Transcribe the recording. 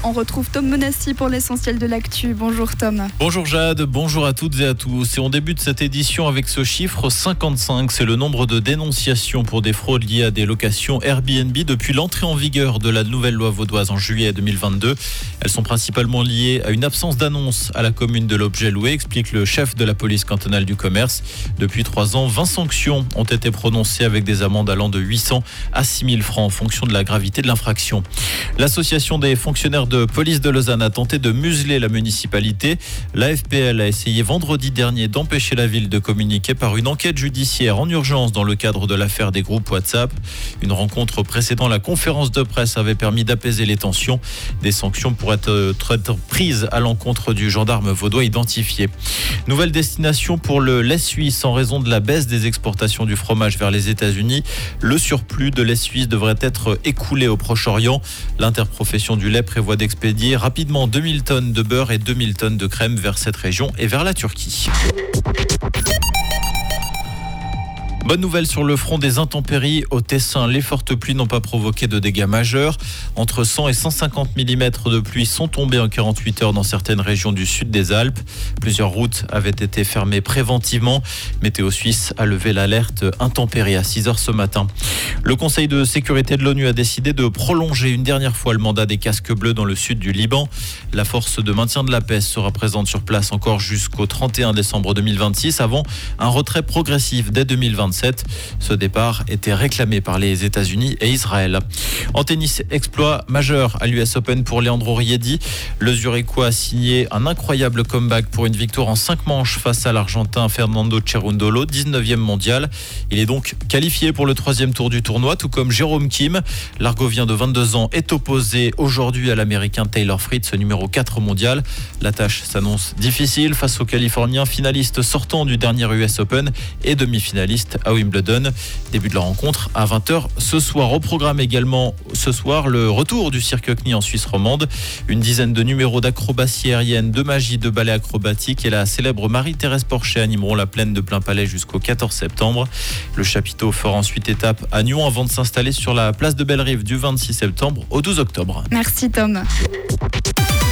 On retrouve Tom Monassi pour l'essentiel de l'actu. Bonjour Tom. Bonjour Jade, bonjour à toutes et à tous. Et on débute cette édition avec ce chiffre 55. C'est le nombre de dénonciations pour des fraudes liées à des locations Airbnb depuis l'entrée en vigueur de la nouvelle loi vaudoise en juillet 2022. Elles sont principalement liées à une absence d'annonce à la commune de l'objet loué, explique le chef de la police cantonale du commerce. Depuis 3 ans, 20 sanctions ont été prononcées avec des amendes allant de 800 à 6 000 francs en fonction de la gravité de l'infraction. L'association des fonctionnaires de police de Lausanne a tenté de museler la municipalité. La FPL a essayé vendredi dernier d'empêcher la ville de communiquer par une enquête judiciaire en urgence dans le cadre de l'affaire des groupes WhatsApp. Une rencontre précédant la conférence de presse avait permis d'apaiser les tensions. Des sanctions pourraient être prises à l'encontre du gendarme vaudois identifié. Nouvelle destination pour le lait suisse en raison de la baisse des exportations du fromage vers les États-Unis. Le surplus de lait suisse devrait être écoulé au Proche-Orient. L'interprofession du lait prévoit d'expédier rapidement 2000 tonnes de beurre et 2000 tonnes de crème vers cette région et vers la Turquie. Bonne nouvelle sur le front des intempéries au Tessin. Les fortes pluies n'ont pas provoqué de dégâts majeurs. Entre 100 et 150 mm de pluie sont tombés en 48 heures dans certaines régions du sud des Alpes. Plusieurs routes avaient été fermées préventivement. Météo Suisse a levé l'alerte intempérie à 6 heures ce matin. Le Conseil de sécurité de l'ONU a décidé de prolonger une dernière fois le mandat des casques bleus dans le sud du Liban. La force de maintien de la paix sera présente sur place encore jusqu'au 31 décembre 2026 avant un retrait progressif dès 2027. Ce départ était réclamé par les États-Unis et Israël. En tennis, exploit majeur à l'US Open pour Leandro Riedi. Le Zurichois a signé un incroyable comeback pour une victoire en 5 manches face à l'Argentin Fernando Cerundolo, 19e mondial. Il est donc qualifié pour le 3e tour du tournoi, tout comme Jérôme Kim. L'Argovien de 22 ans est opposé aujourd'hui à l'Américain Taylor Fritz, numéro 4 mondial. La tâche s'annonce difficile face au Californien finaliste sortant du dernier US Open et demi-finaliste à Wimbledon. Début de la rencontre à 20h ce soir. Au programme également ce soir, le retour du cirque CNI en Suisse romande. Une dizaine de numéros d'acrobatie aérienne, de magie, de ballet acrobatique et la célèbre Marie-Thérèse Porcher animeront la plaine de Plain-Palais jusqu'au 14 septembre. Le chapiteau fera ensuite étape à Nyon avant de s'installer sur la place de Bellerive du 26 septembre au 12 octobre. Merci Tom.